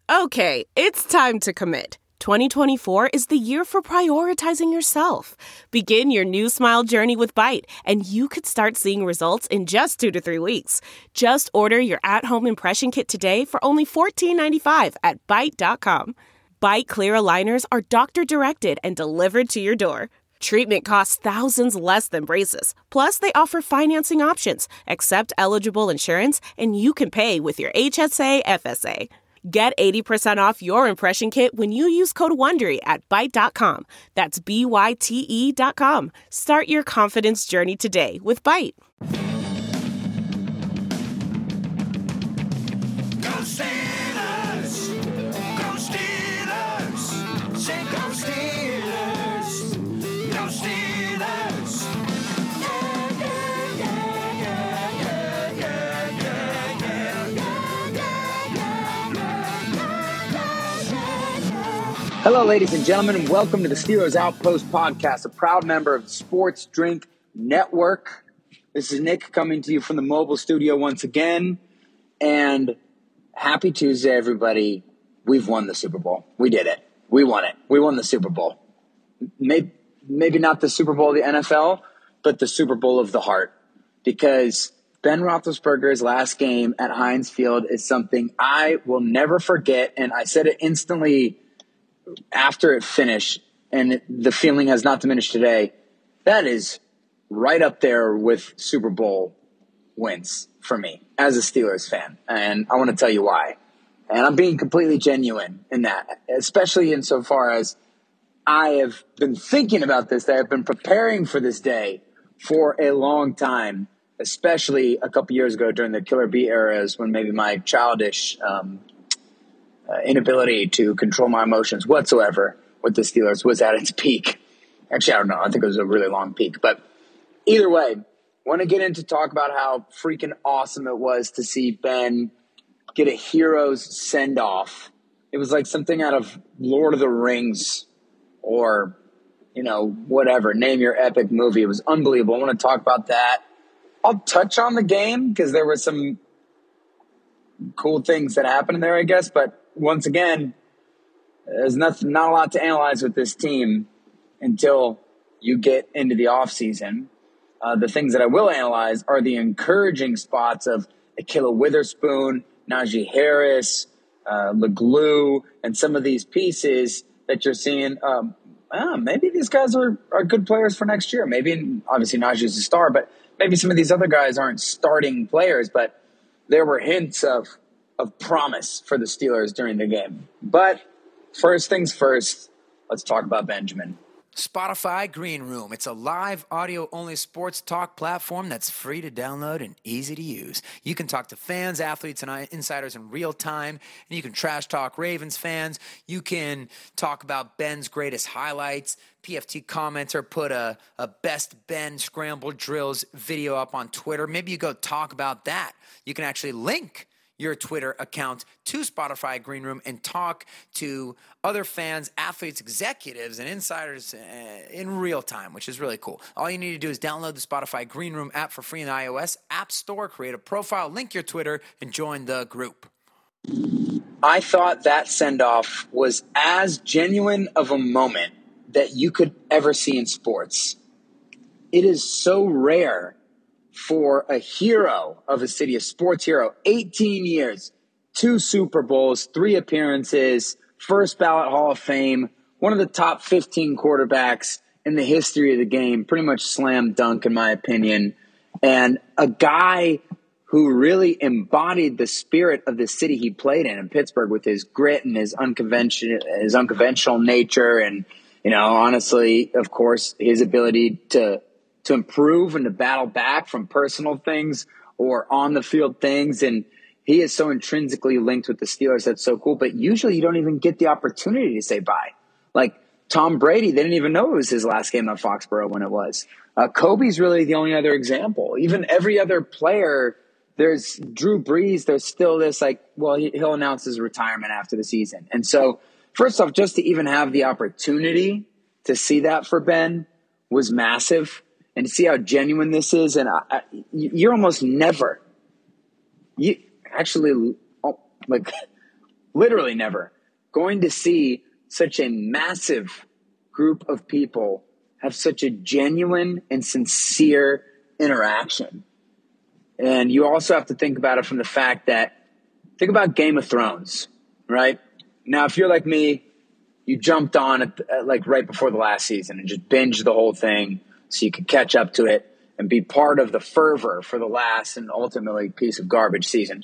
Okay, it's time to commit. 2024 is the year for prioritizing yourself. Begin your new smile journey with Byte, and you could start seeing results in just 2 to 3 weeks. Just order your at-home impression kit today for only $14.95 at Byte.com. Byte Clear aligners are doctor-directed and delivered to your door. Treatment costs thousands less than braces. Plus, they offer financing options, accept eligible insurance, and you can pay with your HSA FSA. Get 80% off your impression kit when you use code WONDERY at Byte.com. That's BYTE.com. Start your confidence journey today with Byte. Go Steelers! Go Steelers! Say go Steelers! Go Steelers! Hello, ladies and gentlemen, and welcome to the Steelers Outpost podcast, a proud member of the Sports Drink Network. This is Nick coming to you from the mobile studio once again, and happy Tuesday, everybody. We've won the Super Bowl. We did it. We won it. We won the Super Bowl. Maybe not the Super Bowl of the NFL, but the Super Bowl of the heart, because Ben Roethlisberger's last game at Heinz Field is something I will never forget, and I said it instantly after it finished, and the feeling has not diminished today. That is right up there with Super Bowl wins for me as a Steelers fan, and I want to tell you why. And I'm being completely genuine in that, especially insofar as I have been thinking about this, that I've been preparing for this day for a long time, especially a couple years ago during the Killer Bee eras when maybe my childish inability to control my emotions whatsoever with the Steelers was at its peak. Actually, I don't know. I think it was a really long peak. But either way, want to get into talk about how freaking awesome it was to see Ben get a hero's send-off. It was like something out of Lord of the Rings or, whatever. Name your epic movie. It was unbelievable. I want to talk about that. I'll touch on the game because there were some cool things that happened there, I guess. But once again, there's not a lot to analyze with this team until you get into the offseason. The things that I will analyze are the encouraging spots of Ahkello Witherspoon, Najee Harris, LeGlue, and some of these pieces that you're seeing. Maybe these guys are good players for next year. Maybe, obviously, Najee's a star, but maybe some of these other guys aren't starting players, but there were hints of promise for the Steelers during the game. But first things first, let's talk about Benjamin. Spotify Green Room. It's a live audio-only sports talk platform that's free to download and easy to use. You can talk to fans, athletes, and insiders in real time, and you can trash talk Ravens fans. You can talk about Ben's greatest highlights. PFT commenter put a best Ben scramble drills video up on Twitter. Maybe you go talk about that. You can actually link your Twitter account to Spotify Green Room and talk to other fans, athletes, executives, and insiders in real time, which is really cool. All you need to do is download the Spotify Green Room app for free in the iOS App Store, create a profile, link your Twitter, and join the group. I thought that send-off was as genuine of a moment that you could ever see in sports. It is so rare for a hero of a city, a sports hero, 18 years, 2 Super Bowls, 3 appearances, first ballot Hall of Fame, one of the top 15 quarterbacks in the history of the game, pretty much slam dunk in my opinion, and a guy who really embodied the spirit of the city he played in Pittsburgh with his grit and his unconventional nature and, honestly, of course, his ability to improve and to battle back from personal things or on the field things. And he is so intrinsically linked with the Steelers. That's so cool. But usually you don't even get the opportunity to say bye. Like Tom Brady, they didn't even know it was his last game at Foxborough when it was. Kobe's really the only other example. Even every other player, there's Drew Brees. There's still this he'll announce his retirement after the season. And so first off, just to even have the opportunity to see that for Ben was massive. And to see how genuine this is, and you're almost never, literally never, going to see such a massive group of people have such a genuine and sincere interaction. And you also have to think about it from the fact that, think about Game of Thrones, right? Now, if you're like me, you jumped on it like right before the last season and just binged the whole thing so you could catch up to it and be part of the fervor for the last and ultimately piece of garbage season.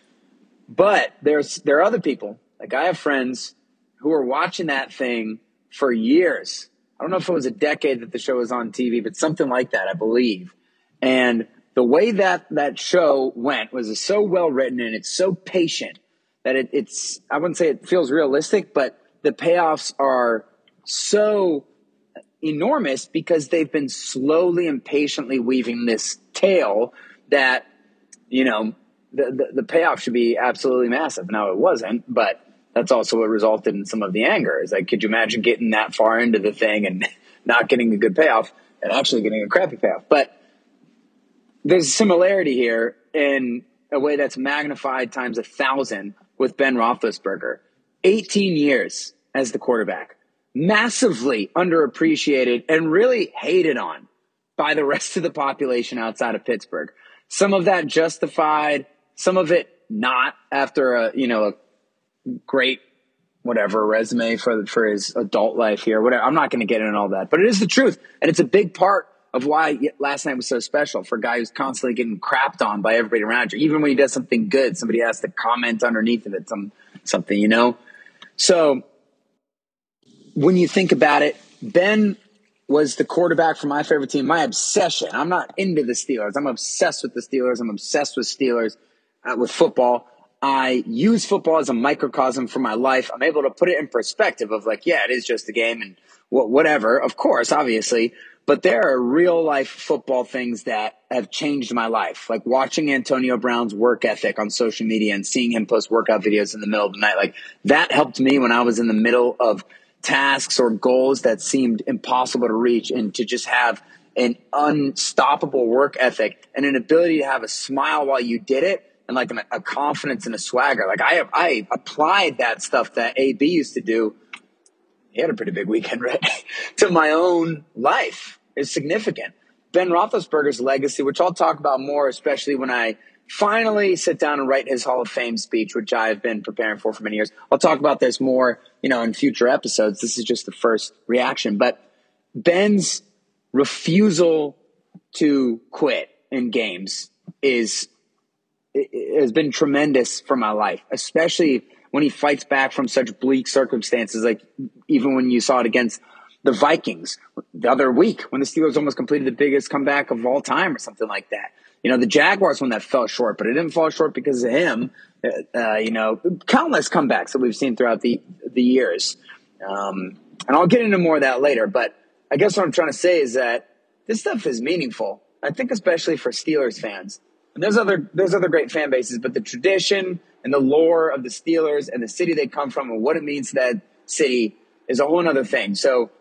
But there are other people, like I have friends who are watching that thing for years. I don't know if it was a decade that the show was on TV, but something like that, I believe. And the way that show went was so well written and it's so patient that it's, I wouldn't say it feels realistic, but the payoffs are so enormous because they've been slowly and patiently weaving this tale that, you know, the payoff should be absolutely massive. Now it wasn't, but that's also what resulted in some of the anger. Is like, could you imagine getting that far into the thing and not getting a good payoff and actually getting a crappy payoff? But there's a similarity here in a way that's magnified times 1,000 with Ben Roethlisberger. 18 years as the quarterback, massively underappreciated and really hated on by the rest of the population outside of Pittsburgh. Some of that justified, some of it not, after a great resume for his adult life here. Whatever. I'm not going to get into all that, but it is the truth, and it's a big part of why last night was so special for a guy who's constantly getting crapped on by everybody around you. Even when he does something good, somebody has to comment underneath of it, something, you know? So when you think about it, Ben was the quarterback for my favorite team, my obsession. I'm not into the Steelers. I'm obsessed with the Steelers. I'm obsessed with Steelers, with football. I use football as a microcosm for my life. I'm able to put it in perspective of like, yeah, it is just a game and whatever, of course, obviously. But there are real life football things that have changed my life. Like watching Antonio Brown's work ethic on social media and seeing him post workout videos in the middle of the night. Like that helped me when I was in the middle of tasks or goals that seemed impossible to reach, and to just have an unstoppable work ethic and an ability to have a smile while you did it. And like a confidence and a swagger. Like I applied that stuff that AB used to do. He had a pretty big weekend, right? To my own life is significant. Ben Roethlisberger's legacy, which I'll talk about more, especially when I finally sit down and write his Hall of Fame speech, which I've been preparing for many years. I'll talk about this more, in future episodes. This is just the first reaction. But Ben's refusal to quit in games has been tremendous for my life, especially when he fights back from such bleak circumstances. Like even when you saw it against the Vikings the other week, when the Steelers almost completed the biggest comeback of all time or something like that. The Jaguars one that fell short, but it didn't fall short because of him. Countless comebacks that we've seen throughout the years. And I'll get into more of that later, but I guess what I'm trying to say is that this stuff is meaningful. I think especially for Steelers fans. And there's other great fan bases, but the tradition and the lore of the Steelers and the city they come from and what it means to that city is a whole other thing. So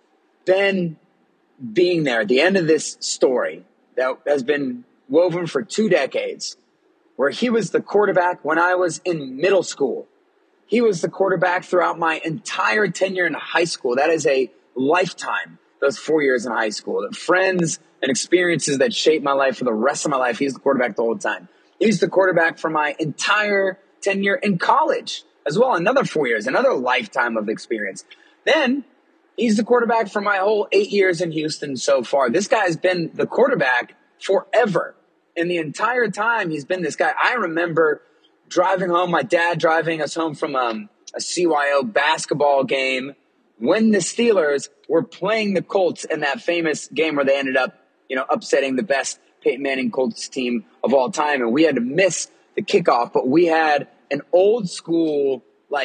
Ben being there at the end of this story that has been woven for 2 decades, where he was the quarterback when I was in middle school. He was the quarterback throughout my entire tenure in high school. That is a lifetime, those 4 years in high school. The friends and experiences that shaped my life for the rest of my life. He's the quarterback the whole time. He's the quarterback for my entire tenure in college as well. Another 4 years, another lifetime of experience. Then he's the quarterback for my whole 8 years in Houston so far. This guy's been the quarterback forever. And the entire time he's been this guy. I remember driving home, my dad driving us home from a CYO basketball game when the Steelers were playing the Colts in that famous game where they ended up, upsetting the best Peyton Manning Colts team of all time. And we had to miss the kickoff, but we had an old school,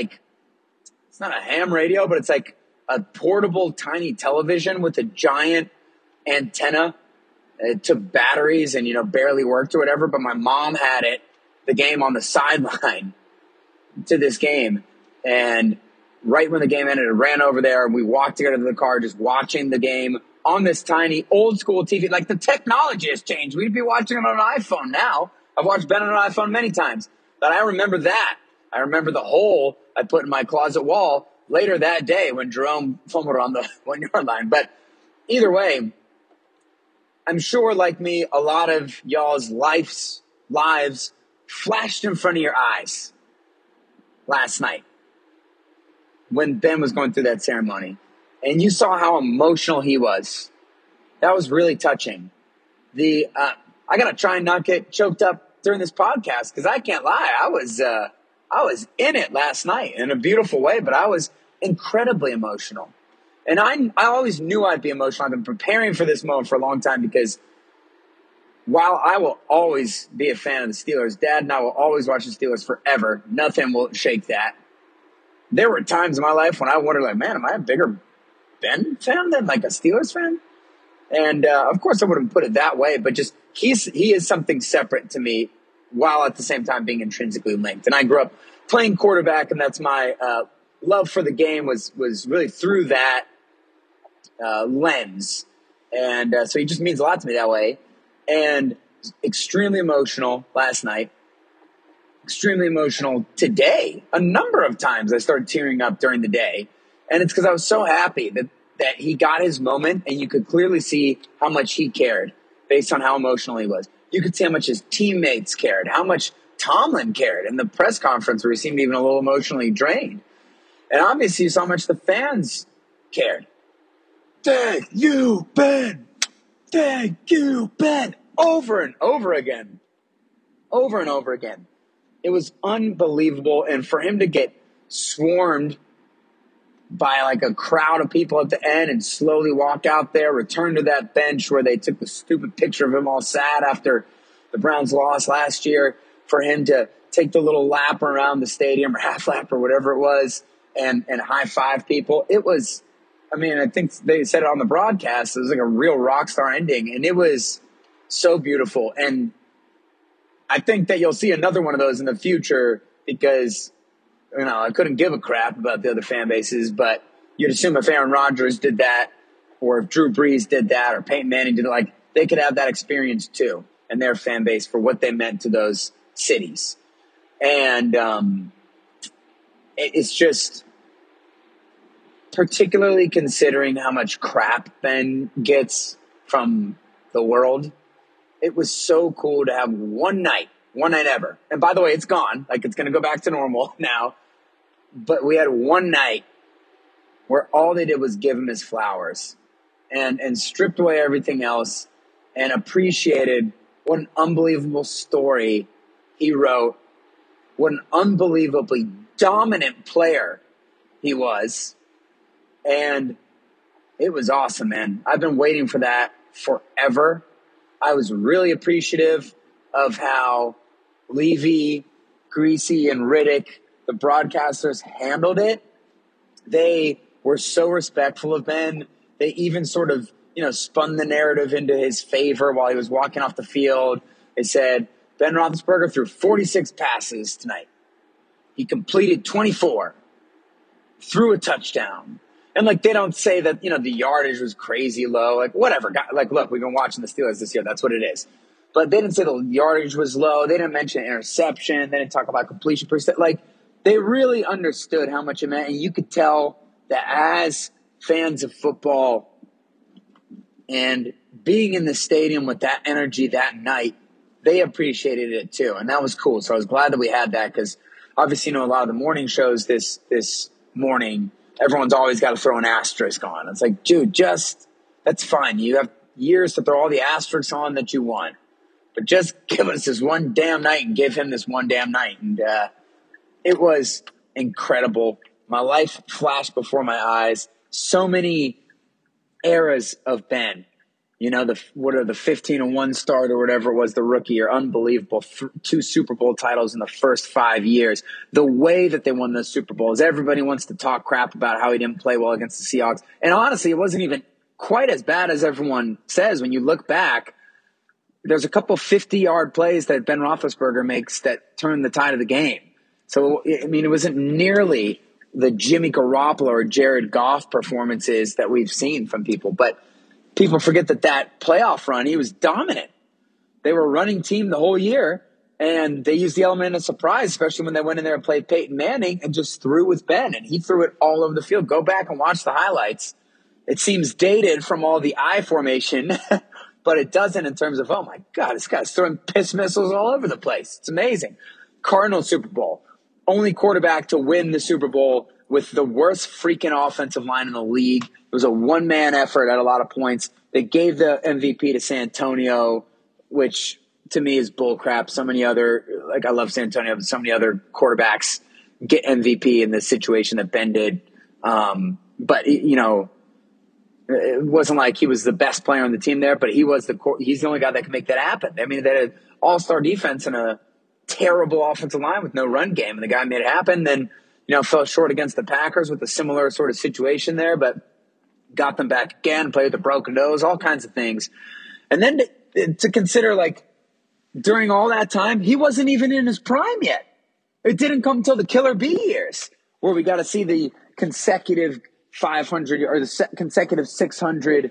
it's not a ham radio, but it's like a portable tiny television with a giant antenna. It took batteries and, barely worked or whatever, but my mom had the game on the sideline to this game. And right when the game ended, I ran over there and we walked together to the car, just watching the game on this tiny old school TV. Like the technology has changed. We'd be watching it on an iPhone now. I've watched Ben on an iPhone many times, but I remember that. I remember the hole I put in my closet wall later that day when Jerome fumbled on the 1 yard line. But either way, I'm sure, like me, a lot of y'all's lives flashed in front of your eyes last night when Ben was going through that ceremony. And you saw how emotional he was. That was really touching. I got to try and not get choked up during this podcast because I can't lie. I was in it last night in a beautiful way, but I was incredibly emotional. And I always knew I'd be emotional. I've been preparing for this moment for a long time because while I will always be a fan of the Steelers, Dad and I will always watch the Steelers forever. Nothing will shake that. There were times in my life when I wondered, like, man, am I a bigger Ben fan than like a Steelers fan? And of course I wouldn't put it that way, but just he is something separate to me while at the same time being intrinsically linked. And I grew up playing quarterback, and that's my love for the game was really through that lens. And so he just means a lot to me that way. And extremely emotional last night. Extremely emotional today. A number of times I started tearing up during the day. And it's because I was so happy that he got his moment, and you could clearly see how much he cared based on how emotional he was. You could see how much his teammates cared, how much Tomlin cared in the press conference where he seemed even a little emotionally drained. And obviously you saw how much the fans cared. Thank you, Ben. Thank you, Ben. Over and over again. Over and over again. It was unbelievable. And for him to get swarmed by like a crowd of people at the end and slowly walk out there, return to that bench where they took the stupid picture of him all sad after the Browns lost last year, for him to take the little lap around the stadium or half lap or whatever it was and high five people. It was, I mean, I think they said it on the broadcast. It was like a real rock star ending, and it was so beautiful. And I think that you'll see another one of those in the future because, you know, I couldn't give a crap about the other fan bases, but you'd assume if Aaron Rodgers did that, or if Drew Brees did that, or Peyton Manning did it, like, they could have that experience too, and their fan base for what they meant to those cities. And it's just, particularly considering how much crap Ben gets from the world, it was so cool to have one night ever. And by the way, it's gone. Like, it's going to go back to normal now. But we had one night where all they did was give him his flowers and stripped away everything else and appreciated what an unbelievable story he wrote, what an unbelievably dominant player he was. And it was awesome, man. I've been waiting for that forever. I was really appreciative of how Levy, Greasy, and Riddick, the broadcasters, handled it. They were so respectful of Ben. They even sort of, spun the narrative into his favor while he was walking off the field. They said, Ben Roethlisberger threw 46 passes tonight. He completed 24, threw a touchdown. And, they don't say that, the yardage was crazy low. Whatever. Look, we've been watching the Steelers this year. That's what it is. But they didn't say the yardage was low. They didn't mention interception. They didn't talk about completion percent. They really understood how much it meant. And you could tell that as fans of football and being in the stadium with that energy that night, they appreciated it too. And that was cool. So I was glad that we had that because obviously, a lot of the morning shows this morning, everyone's always got to throw an asterisk on. It's like, dude, that's fine. You have years to throw all the asterisks on that you want. But just give us this one damn night and give him this one damn night. And it was incredible. My life flashed before my eyes. So many eras of Ben. The 15-1 start or whatever it was, the rookie year, unbelievable. 2 Super Bowl titles in the first 5 years. The way that they won those Super Bowls, everybody wants to talk crap about how he didn't play well against the Seahawks. And honestly, it wasn't even quite as bad as everyone says. When you look back, there's a couple 50-yard plays that Ben Roethlisberger makes that turn the tide of the game. So, it wasn't nearly the Jimmy Garoppolo or Jared Goff performances that we've seen from people. But people forget that playoff run, he was dominant. They were a running team the whole year, And they used the element of surprise, especially when they went in there and played Peyton Manning and just threw with Ben. And he threw it all over the field. Go back and watch the highlights. It seems dated from all the I formation, but it doesn't in terms of, oh my God, this guy's throwing piss missiles all over the place. It's amazing. Cardinals Super Bowl. Only quarterback to win the Super Bowl with the worst freaking offensive line in the league. It was a one-man effort at a lot of points. They gave the MVP to Santonio, which to me is bullcrap. So many other, like I love Santonio, but so many other quarterbacks get MVP in the situation that Ben did. But, you know, it wasn't like he was the best player on the team there, but he's the only guy that can make that happen. I mean, they had an all-star defense and a terrible offensive line with no run game, and the guy made it happen. Then, you know, fell short against the Packers with a similar sort of situation there, but got them back again, played with a broken nose, all kinds of things. And then to consider, like, during all that time, he wasn't even in his prime yet. It didn't come until the Killer B years where we got to see the consecutive 500 or the consecutive 600,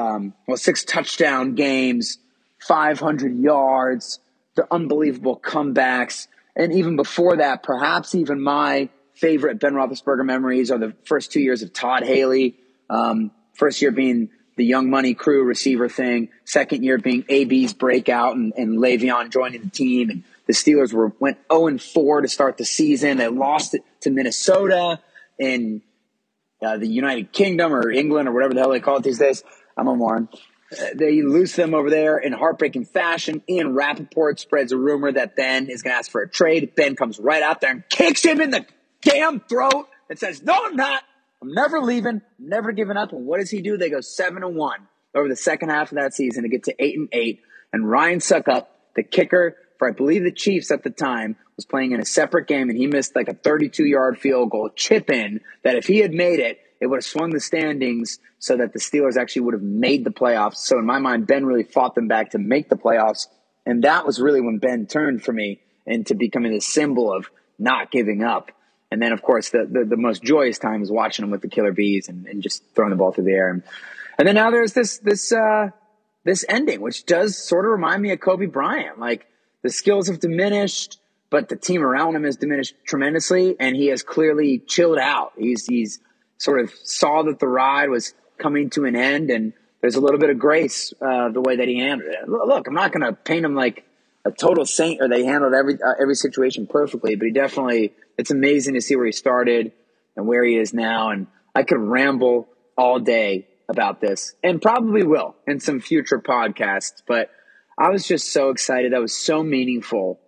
6 touchdown games, 500 yards, the unbelievable comebacks. And even before that, perhaps even my favorite Ben Roethlisberger memories are the first 2 years of Todd Haley. First year being the Young Money Crew receiver thing. Second year being AB's breakout and Le'Veon joining the team. And the Steelers went 0-4 to start the season. They lost it to Minnesota in the United Kingdom or England or whatever the hell they call it these days. I'm a moron. They lose them over there in heartbreaking fashion. Ian Rappaport spreads a rumor that Ben is going to ask for a trade. Ben comes right out there and kicks him in the damn throat and says, "No, I'm not. I'm never leaving, never giving up." And what does he do? They go 7-1 over the second half of that season to get to 8-8. And Ryan Suckup, the kicker for I believe the Chiefs at the time, was playing in a separate game, and he missed like a 32-yard field goal chip in that if he had made it, it would have swung the standings so that the Steelers actually would have made the playoffs. So in my mind, Ben really fought them back to make the playoffs. And that was really when Ben turned for me into becoming a symbol of not giving up. And then, of course, the most joyous time is watching him with the Killer Bees and just throwing the ball through the air. And then now there's this ending, which does sort of remind me of Kobe Bryant. Like, the skills have diminished, but the team around him has diminished tremendously, and he has clearly chilled out. He's sort of saw that the ride was coming to an end, and there's a little bit of grace the way that he handled it. Look, I'm not going to paint him like a total saint or they handled every situation perfectly, but he definitely – it's amazing to see where he started and where he is now, and I could ramble all day about this and probably will in some future podcasts, but I was just so excited. That was so meaningful.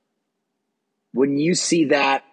When you see that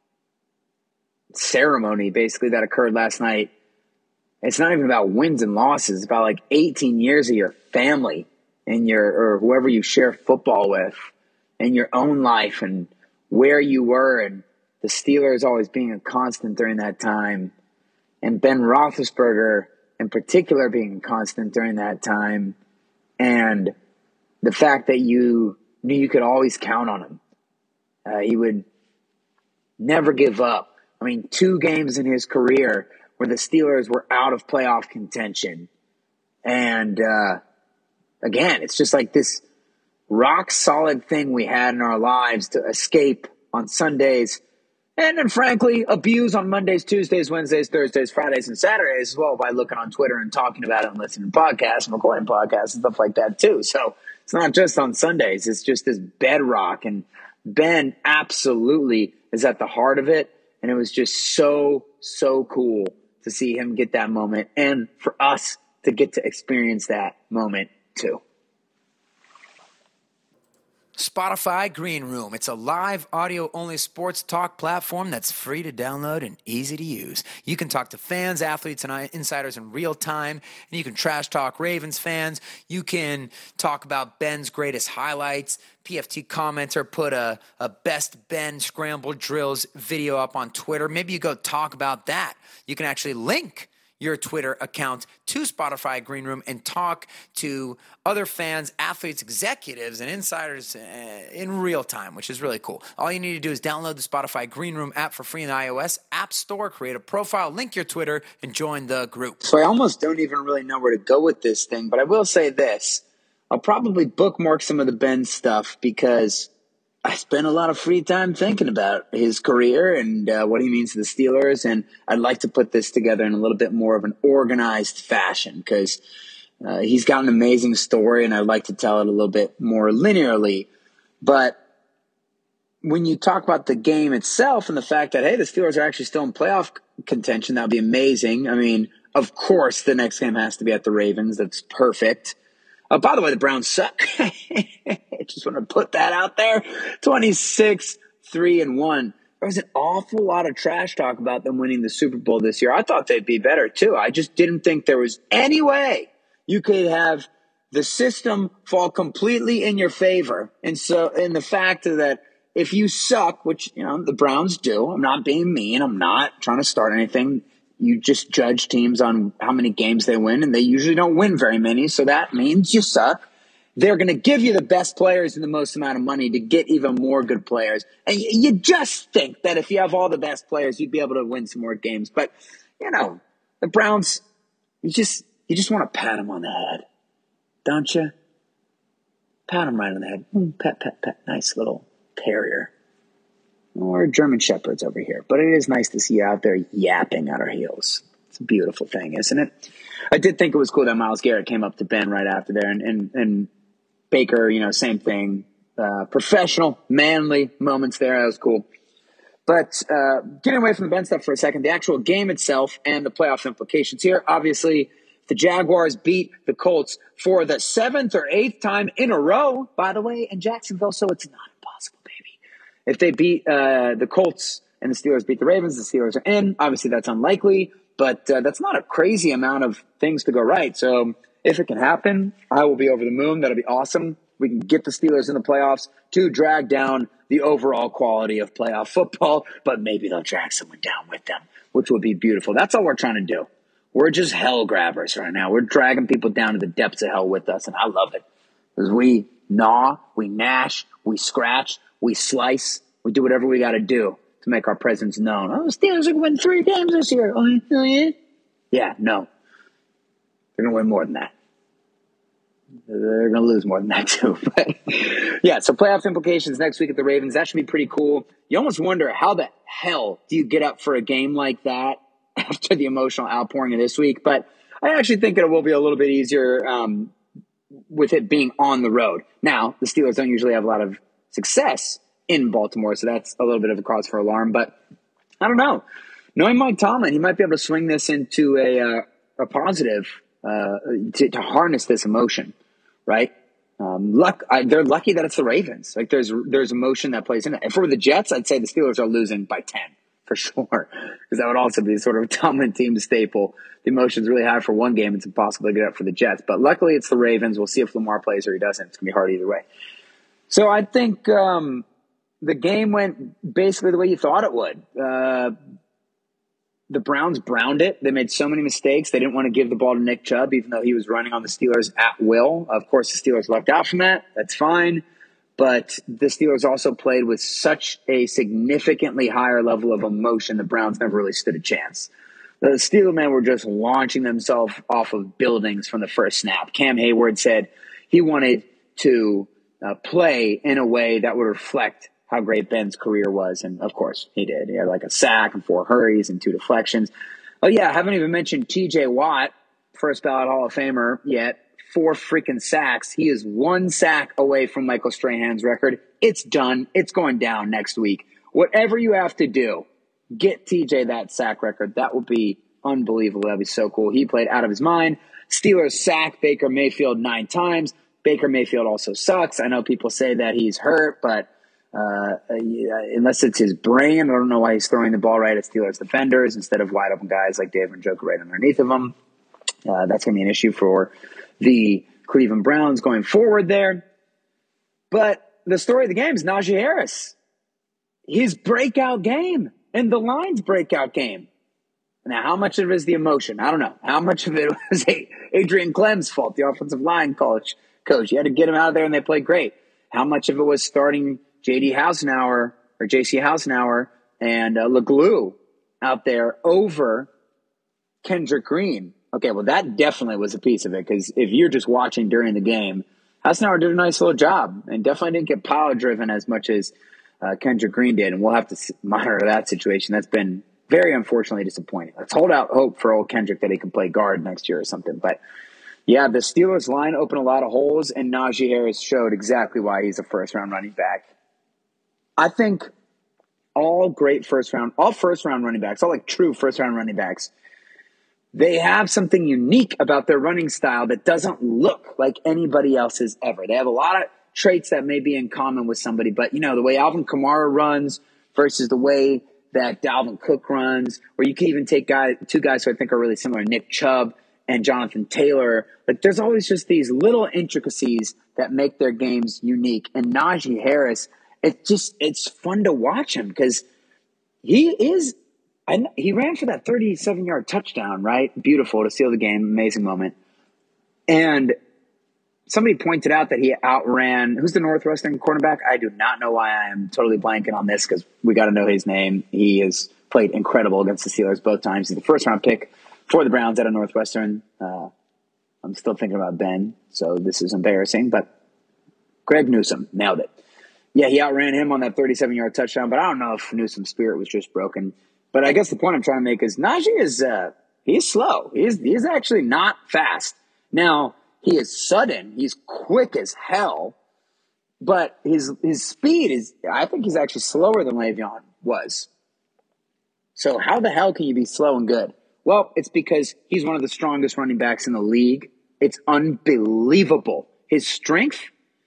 ceremony basically that occurred last night, it's not even about wins and losses. It's about like 18 years of your family and or whoever you share football with and your own life and where you were, and the Steelers always being a constant during that time, and Ben Roethlisberger in particular being a constant during that time, and the fact that you knew you could always count on him. He would never give up. I mean, 2 games in his career where the Steelers were out of playoff contention. And again, it's just like this rock solid thing we had in our lives to escape on Sundays and then, frankly, abuse on Mondays, Tuesdays, Wednesdays, Thursdays, Fridays, and Saturdays as well by looking on Twitter and talking about it and listening to podcasts and recording podcasts and stuff like that too. So it's not just on Sundays. It's just this bedrock. And Ben absolutely is at the heart of it. And it was just so, so cool to see him get that moment and for us to get to experience that moment too. Spotify Green Room. It's a live audio-only sports talk platform that's free to download and easy to use. You can talk to fans, athletes, and insiders in real time, and you can trash talk Ravens fans. You can talk about Ben's greatest highlights. PFT commenter put a best Ben scramble drills video up on Twitter. Maybe you go talk about that. You can actually link your Twitter account to Spotify Green Room and talk to other fans, athletes, executives, and insiders in real time, which is really cool. All you need to do is download the Spotify Green Room app for free in the iOS App Store, create a profile, link your Twitter, and join the group. So I almost don't even really know where to go with this thing, but I will say this. I'll probably bookmark some of the Ben stuff because I spent a lot of free time thinking about his career and what he means to the Steelers. And I'd like to put this together in a little bit more of an organized fashion because he's got an amazing story, and I'd like to tell it a little bit more linearly. But when you talk about the game itself and the fact that, hey, the Steelers are actually still in playoff contention, that would be amazing. I mean, of course, the next game has to be at the Ravens. That's perfect. By the way, the Browns suck. I just want to put that out there. 26-3-1. There was an awful lot of trash talk about them winning the Super Bowl this year. I thought they'd be better, too. I just didn't think there was any way you could have the system fall completely in your favor. And so, in the fact that if you suck, which, the Browns do, I'm not being mean. I'm not trying to start anything. You just judge teams on how many games they win, and they usually don't win very many, so that means you suck. They're going to give you the best players and the most amount of money to get even more good players. And you just think that if you have all the best players, you'd be able to win some more games. But, the Browns, you just want to pat them on the head, don't you? Pat them right on the head. Pat, pat, pat. Nice little terrier. Or German Shepherds over here. But it is nice to see you out there yapping at our heels. It's a beautiful thing, isn't it? I did think it was cool that Myles Garrett came up to Ben right after there. And Baker, same thing. Professional, manly moments there. That was cool. But getting away from the Ben stuff for a second, the actual game itself and the playoff implications here. Obviously, the Jaguars beat the Colts for the 7th or 8th time in a row, by the way, in Jacksonville, so it's not impossible, baby. If they beat the Colts and the Steelers beat the Ravens, the Steelers are in. Obviously, that's unlikely, but that's not a crazy amount of things to go right. So if it can happen, I will be over the moon. That'll be awesome. We can get the Steelers in the playoffs to drag down the overall quality of playoff football, but maybe they'll drag someone down with them, which would be beautiful. That's all we're trying to do. We're just hell grabbers right now. We're dragging people down to the depths of hell with us, and I love it. Because we gnaw, we gnash, we scratch, we slice, we do whatever we got to do to make our presence known. Oh, Steelers are going to win 3 games this year. Oh, yeah? Yeah, no. They're going to win more than that. They're going to lose more than that, too. But yeah, so playoff implications next week at the Ravens. That should be pretty cool. You almost wonder, how the hell do you get up for a game like that after the emotional outpouring of this week? But I actually think it will be a little bit easier with it being on the road. Now, the Steelers don't usually have a lot of success in Baltimore, so that's a little bit of a cause for alarm. But I don't know. Knowing Mike Tomlin, he might be able to swing this into a positive to harness this emotion, right? They're lucky that it's the Ravens. Like there's emotion that plays in it. And for the Jets, I'd say the Steelers are losing by 10 for sure, because that would also be sort of a Tomlin team staple. The emotion's really high for one game. It's impossible to get up for the Jets, but luckily it's the Ravens. We'll see if Lamar plays or he doesn't. It's gonna be hard either way. So I think the game went basically the way you thought it would. The Browns browned it. They made so many mistakes. They didn't want to give the ball to Nick Chubb, even though he was running on the Steelers at will. Of course, the Steelers lucked out from that. That's fine. But the Steelers also played with such a significantly higher level of emotion. The Browns never really stood a chance. The Steelers, man, were just launching themselves off of buildings from the first snap. Cam Hayward said he wanted to play in a way that would reflect how great Ben's career was. And of course he did. He had like a sack and 4 hurries and 2 deflections. Oh yeah. I haven't even mentioned TJ Watt, first ballot Hall of Famer yet. 4 freaking sacks. He is 1 sack away from Michael Strahan's record. It's done. It's going down next week. Whatever you have to do, get TJ that sack record. That would be unbelievable. That'd be so cool. He played out of his mind. Steelers sacked Baker Mayfield 9 times. Baker Mayfield also sucks. I know people say that he's hurt, but unless it's his brain, I don't know why he's throwing the ball right at Steelers defenders instead of wide open guys like David Njoku right underneath of him. That's going to be an issue for the Cleveland Browns going forward there. But the story of the game is Najee Harris. His breakout game and the Lions' breakout game. Now, how much of it is the emotion? I don't know. How much of it was Adrian Clem's fault, the offensive line coach? You had to get him out of there, and they played great. How much of it was starting J.C. Hassenauer and LeGlue out there over Kendrick Green? Okay, well, that definitely was a piece of it, because if you're just watching during the game, Hassenauer did a nice little job and definitely didn't get power driven as much as Kendrick Green did. And we'll have to monitor that situation. That's been very unfortunately disappointing. Let's hold out hope for old Kendrick that he can play guard next year or something. But yeah, the Steelers line opened a lot of holes, and Najee Harris showed exactly why he's a first-round running back. I think all first-round running backs, all like true first-round running backs, they have something unique about their running style that doesn't look like anybody else's ever. They have a lot of traits that may be in common with somebody, but the way Alvin Kamara runs versus the way that Dalvin Cook runs, or you can even take two guys who I think are really similar, Nick Chubb and Jonathan Taylor. Like, there's always just these little intricacies that make their games unique. And Najee Harris, it's fun to watch him because he ran for that 37-yard touchdown, right? Beautiful to seal the game. Amazing moment. And somebody pointed out that he outran, who's the Northwestern cornerback? I do not know why I am totally blanking on this because we got to know his name. He has played incredible against the Steelers both times. He's the first-round pick for the Browns out of Northwestern. I'm still thinking about Ben, so this is embarrassing. But Greg Newsome, nailed it. Yeah, he outran him on that 37-yard touchdown, but I don't know if Newsome's spirit was just broken. But I guess the point I'm trying to make is Najee is he's slow. He's actually not fast. Now, he is sudden. He's quick as hell. But his speed is, I think he's actually slower than Le'Veon was. So how the hell can you be slow and good? Well, it's because he's one of the strongest running backs in the league. It's unbelievable. His strength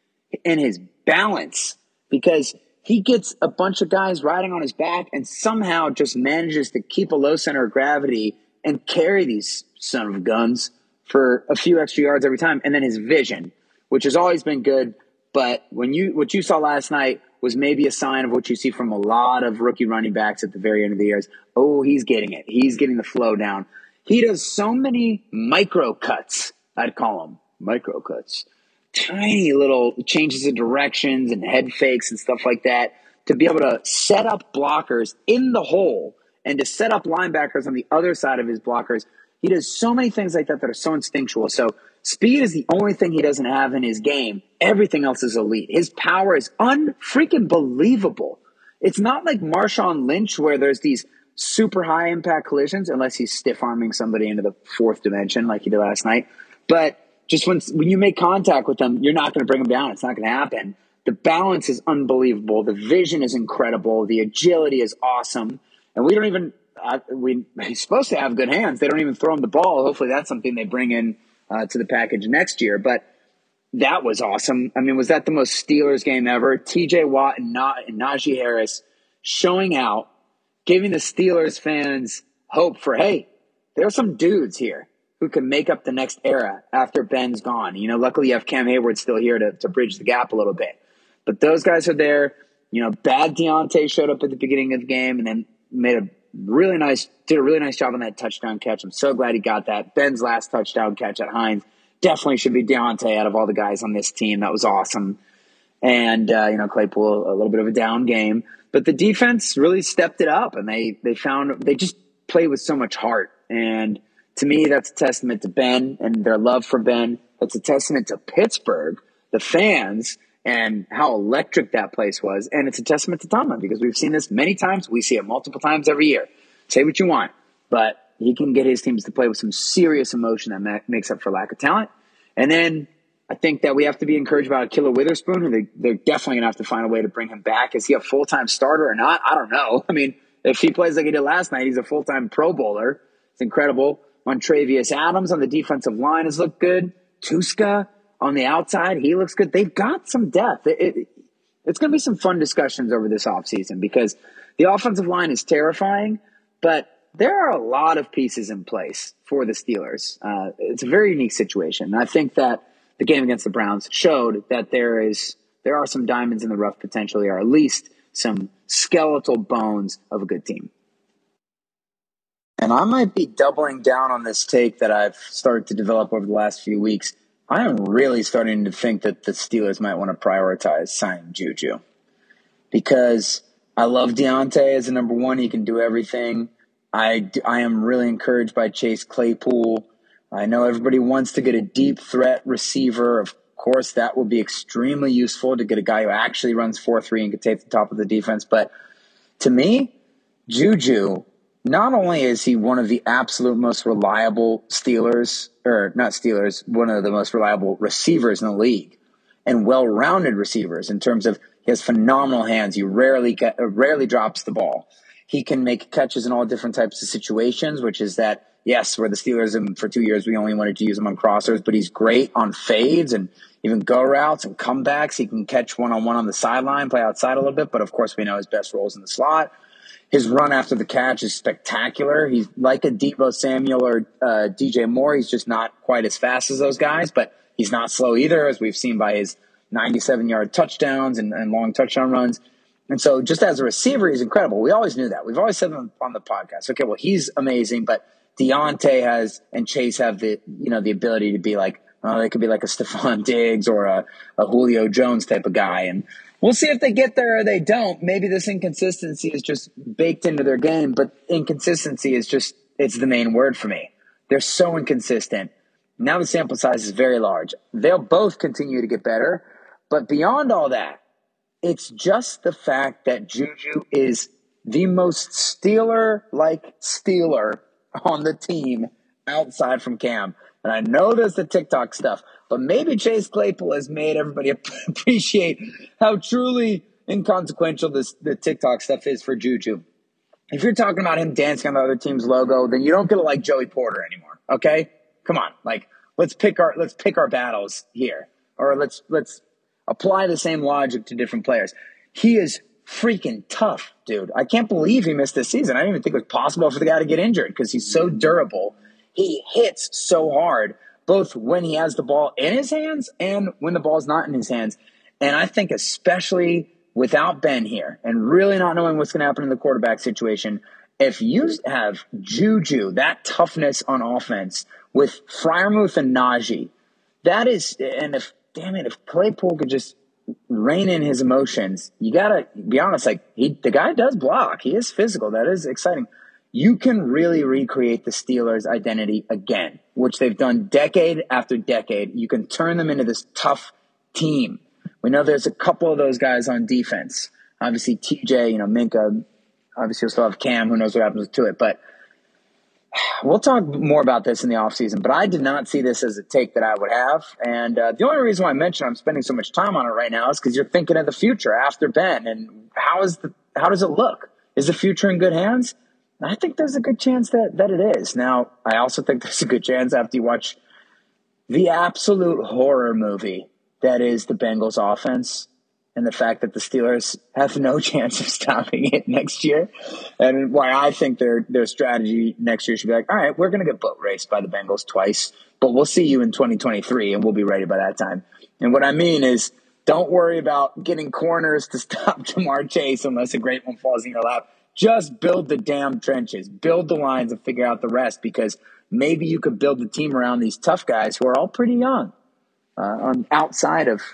and his balance, because he gets a bunch of guys riding on his back and somehow just manages to keep a low center of gravity and carry these son of guns for a few extra yards every time. And then his vision, which has always been good. But what you saw last night was maybe a sign of what you see from a lot of rookie running backs at the very end of the years. Oh, he's getting it. He's getting the flow down. He does so many micro cuts. I'd call them micro cuts. Tiny little changes of directions and head fakes and stuff like that to be able to set up blockers in the hole and to set up linebackers on the other side of his blockers. He does so many things like that that are so instinctual. So speed is the only thing he doesn't have in his game. Everything else is elite. His power is unfreaking believable. It's not like Marshawn Lynch where there's these super high impact collisions, unless he's stiff arming somebody into the fourth dimension like he did last night. But just when you make contact with them, you're not going to bring them down. It's not going to happen. The balance is unbelievable. The vision is incredible. The agility is awesome. And we don't even he's supposed to have good hands. They don't even throw him the ball. Hopefully that's something they bring in to the package next year. But that was awesome. I mean, was that the most Steelers game ever? TJ Watt and Najee Harris showing out, giving the Steelers fans hope for, hey, there's some dudes here who can make up the next era after Ben's gone. Luckily you have Cam Hayward still here to bridge the gap a little bit. But those guys are there. Bad Deontay showed up at the beginning of the game and then did a really nice job on that touchdown catch. I'm so glad he got that. Ben's last touchdown catch at Heinz definitely should be Deontay out of all the guys on this team. That was awesome. And, Claypool, a little bit of a down game. But the defense really stepped it up, and they just play with so much heart. And to me, that's a testament to Ben and their love for Ben. That's a testament to Pittsburgh, the fans, and how electric that place was. And it's a testament to Tomlin because we've seen this many times. We see it multiple times every year. Say what you want, but he can get his teams to play with some serious emotion that makes up for lack of talent. And then I think that we have to be encouraged about Killer Witherspoon, who they're definitely going to have to find a way to bring him back. Is he a full-time starter or not? I don't know. I mean, if he plays like he did last night, he's a full-time Pro Bowler. It's incredible. Montravius Adams on the defensive line has looked good. Tuska on the outside, he looks good. They've got some depth. It's going to be some fun discussions over this offseason because the offensive line is terrifying, but there are a lot of pieces in place for the Steelers. It's a very unique situation. And I think that the game against the Browns showed that there are some diamonds in the rough potentially, or at least some skeletal bones of a good team. And I might be doubling down on this take that I've started to develop over the last few weeks. I am really starting to think that the Steelers might want to prioritize signing Juju because I love Deontay as a number one. He can do everything. I am really encouraged by Chase Claypool. I know everybody wants to get a deep threat receiver. Of course, that will be extremely useful to get a guy who actually runs 4.3 and can take the top of the defense. But to me, Juju, not only is he one of the absolute most reliable one of the most reliable receivers in the league and well-rounded receivers in terms of he has phenomenal hands. He rarely drops the ball. He can make catches in all different types of situations, which is that, yes, where the Steelers, for 2 years, we only wanted to use him on crossers, but he's great on fades and even go routes and comebacks. He can catch one-on-one on the sideline, play outside a little bit, but of course we know his best role is in the slot. His run after the catch is spectacular. He's like a Deebo Samuel or DJ Moore. He's just not quite as fast as those guys, but he's not slow either, as we've seen by his 97-yard touchdowns and long touchdown runs. And so just as a receiver, he's incredible. We always knew that. We've always said on the podcast, okay, well, he's amazing, but Deontay and Chase have the ability to be like, they could be like a Stephon Diggs or a Julio Jones type of guy. And we'll see if they get there or they don't. Maybe this inconsistency is just baked into their game, but inconsistency is it's the main word for me. They're so inconsistent. Now the sample size is very large. They'll both continue to get better. But beyond all that, it's just the fact that Juju is the most Steeler-like Steeler on the team outside from Cam. And I know there's the TikTok stuff, but maybe Chase Claypool has made everybody appreciate how truly inconsequential the TikTok stuff is for Juju. If you're talking about him dancing on the other team's logo, then you don't get it like Joey Porter anymore, okay? Come on, let's pick our battles here, or let's apply the same logic to different players. He is freaking tough, dude. I can't believe he missed this season. I didn't even think it was possible for the guy to get injured because he's so durable. He hits so hard, both when he has the ball in his hands and when the ball's not in his hands. And I think especially without Ben here and really not knowing what's going to happen in the quarterback situation, if you have Juju, that toughness on offense with Freiermuth and Najee, if Claypool could just rein in his emotions, you got to be honest, the guy does block. He is physical. That is exciting. You can really recreate the Steelers' identity again, which they've done decade after decade. You can turn them into this tough team. We know there's a couple of those guys on defense. Obviously, TJ, Minka. Obviously, you'll still have Cam. Who knows what happens to it. But we'll talk more about this in the offseason. But I did not see this as a take that I would have. And the only reason why I mentioned I'm spending so much time on it right now is because you're thinking of the future after Ben. And how does it look? Is the future in good hands? I think there's a good chance that it is. Now, I also think there's a good chance after you watch the absolute horror movie that is the Bengals offense and the fact that the Steelers have no chance of stopping it next year, and why I think their strategy next year should be like, all right, we're going to get boat raced by the Bengals twice, but we'll see you in 2023, and we'll be ready by that time. And what I mean is, don't worry about getting corners to stop Jamar Chase unless a great one falls in your lap. Just build the damn trenches, build the lines, and figure out the rest, because maybe you could build the team around these tough guys who are all pretty young, on outside of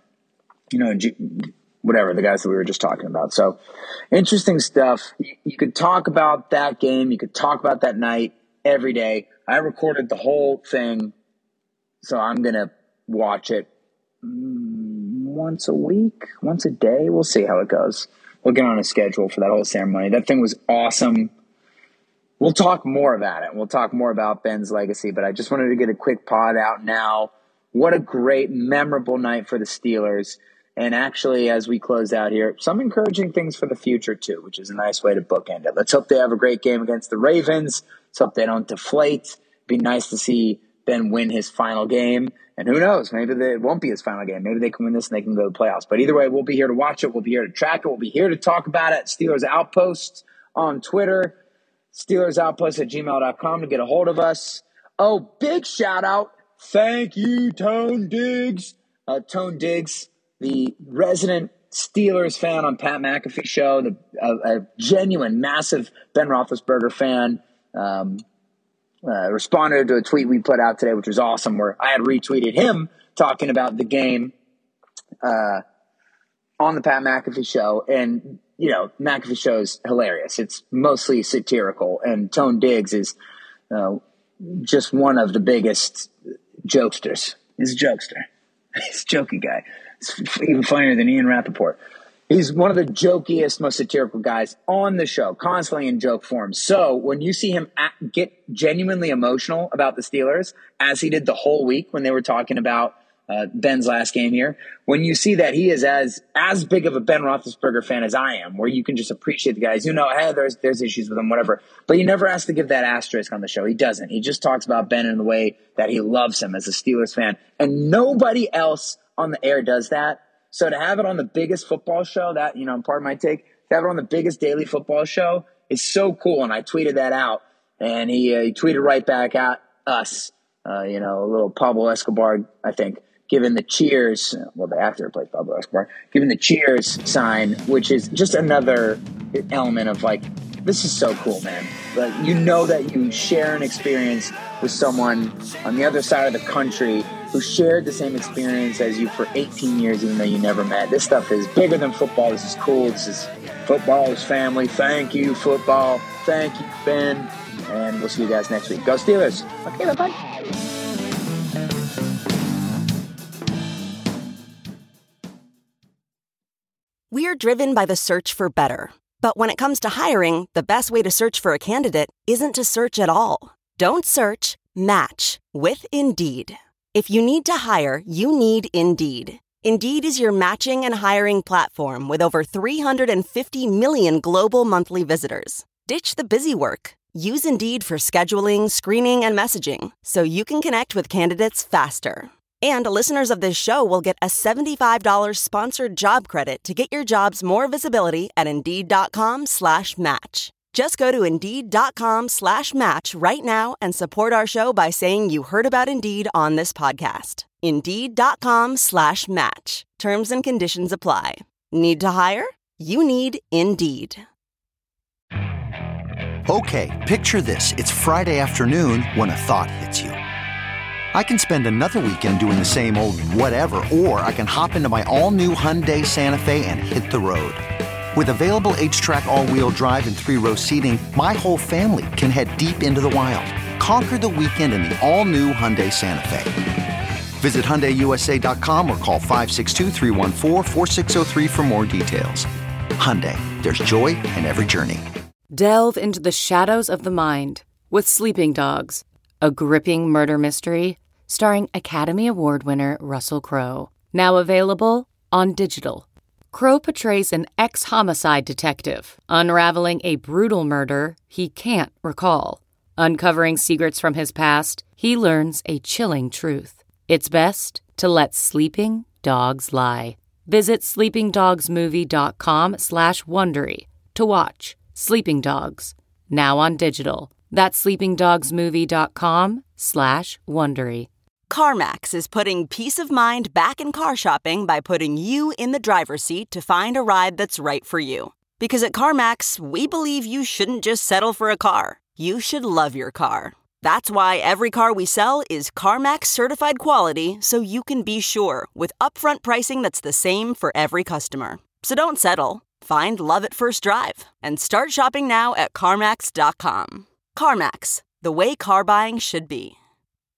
whatever the guys that we were just talking about. So interesting stuff. You could talk about that game, you could talk about that night every day. I recorded the whole thing, so I'm gonna watch it once a week, once a day. We'll see how it goes. We'll get on a schedule for that whole ceremony. That thing was awesome. We'll talk more about it. We'll talk more about Ben's legacy, but I just wanted to get a quick pod out now. What a great, memorable night for the Steelers. And actually, as we close out here, some encouraging things for the future, too, which is a nice way to bookend it. Let's hope they have a great game against the Ravens. Let's hope they don't deflate. It'd be nice to see Ben win his final game. And who knows, maybe it won't be his final game. Maybe they can win this and they can go to the playoffs. But either way, we'll be here to watch it. We'll be here to track it. We'll be here to talk about it. Steelers Outpost on Twitter. SteelersOutpost@gmail.com to get a hold of us. Oh, big shout out. Thank you, Tone Diggs. Tone Diggs, the resident Steelers fan on Pat McAfee show, a genuine, massive Ben Roethlisberger fan. Responded to a tweet we put out today, which was awesome, where I had retweeted him talking about the game on the Pat McAfee show. And, McAfee show is hilarious. It's mostly satirical. And Tone Diggs is just one of the biggest jokesters. He's a jokester. He's a jokey guy. It's even funnier than Ian Rappaport. He's one of the jokiest, most satirical guys on the show, constantly in joke form. So when you see him get genuinely emotional about the Steelers, as he did the whole week when they were talking about Ben's last game here, when you see that he is as big of a Ben Roethlisberger fan as I am, where you can just appreciate the guys, hey, there's issues with him, whatever. But he never has to give that asterisk on the show. He doesn't. He just talks about Ben in the way that he loves him as a Steelers fan. And nobody else on the air does that. So to have it on the biggest football show, that, part of my take, to have it on the biggest daily football show is so cool. And I tweeted that out, and he tweeted right back at us, a little Pablo Escobar, I think, giving the cheers. Well, the actor played Pablo Escobar, giving the cheers sign, which is just another element of this is so cool, man. But that you share an experience with someone on the other side of the country who shared the same experience as you for 18 years, even though you never met. This stuff is bigger than football. This is cool. This is football is family. Thank you, football. Thank you, Ben. And we'll see you guys next week. Go Steelers. Okay, bye-bye. We're driven by the search for better. But when it comes to hiring, the best way to search for a candidate isn't to search at all. Don't search, match with Indeed. If you need to hire, you need Indeed. Indeed is your matching and hiring platform with over 350 million global monthly visitors. Ditch the busy work. Use Indeed for scheduling, screening, and messaging so you can connect with candidates faster. And listeners of this show will get a $75 sponsored job credit to get your jobs more visibility at Indeed.com/match. Just go to Indeed.com/match right now and support our show by saying you heard about Indeed on this podcast. Indeed.com/match. Terms and conditions apply. Need to hire? You need Indeed. Okay, picture this. It's Friday afternoon when a thought hits you. I can spend another weekend doing the same old whatever, or I can hop into my all-new Hyundai Santa Fe and hit the road. With available H-Track all-wheel drive and 3-row seating, my whole family can head deep into the wild. Conquer the weekend in the all-new Hyundai Santa Fe. Visit HyundaiUSA.com or call 562-314-4603 for more details. Hyundai, there's joy in every journey. Delve into the shadows of the mind with Sleeping Dogs, a gripping murder mystery starring Academy Award winner Russell Crowe. Now available on digital. Crowe portrays an ex-homicide detective unraveling a brutal murder he can't recall. Uncovering secrets from his past, he learns a chilling truth. It's best to let sleeping dogs lie. Visit sleepingdogsmovie.com/Wondery to watch Sleeping Dogs, now on digital. That's sleepingdogsmovie.com/Wondery. CarMax is putting peace of mind back in car shopping by putting you in the driver's seat to find a ride that's right for you. Because at CarMax, we believe you shouldn't just settle for a car. You should love your car. That's why every car we sell is CarMax certified quality, so you can be sure with upfront pricing that's the same for every customer. So don't settle. Find love at first drive and start shopping now at CarMax.com. CarMax, the way car buying should be.